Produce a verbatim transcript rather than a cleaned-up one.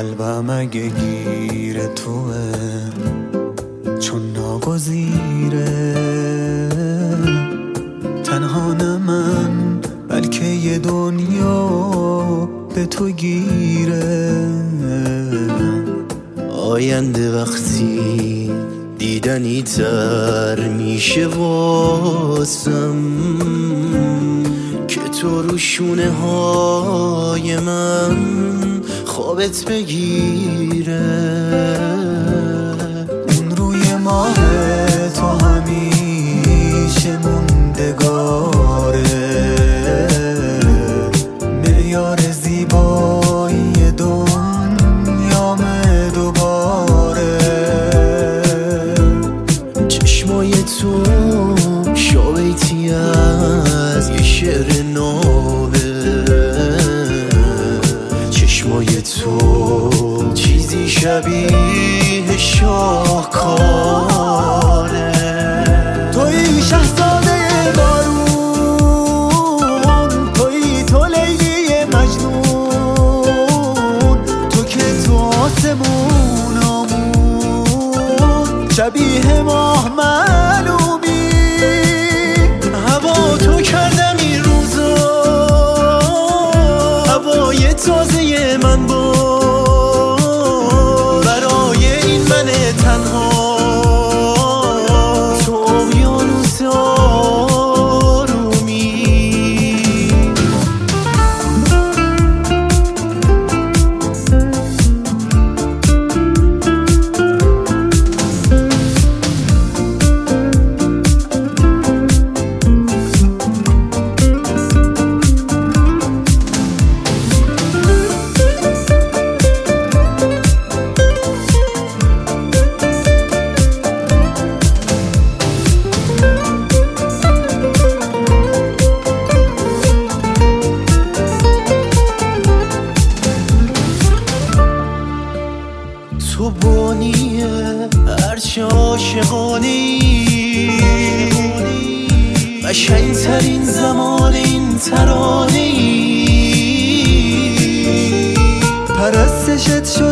قلبم اگه گیر توه چون ناگزیره، تنها نه من بلکه یه دنیا به تو گیره. آینده وقتی دیدنی تر میشه واسم که تو رو شونه های من خوابت بگیره. اون روی ماه تو همیشه موندگاره، معیار زیبایی دنیامه دوباره. چشمای تو شابیتی از یه شعر نابه، چشمای تو چیزی شبیه شاهکاره. توی شهزاده بارون، توی تو لیلی مجنون، تو که تو آسمونامون شبیه ماه معلومی. هوا تو کردم این روزا هوای تازه من بود، برای این من تنها تو اقیانوس آرومی. تو بانیه هرچه عاشقانه‌ای، قشنگ‌ترین زمان این ترانه‌ای. پرستشت شد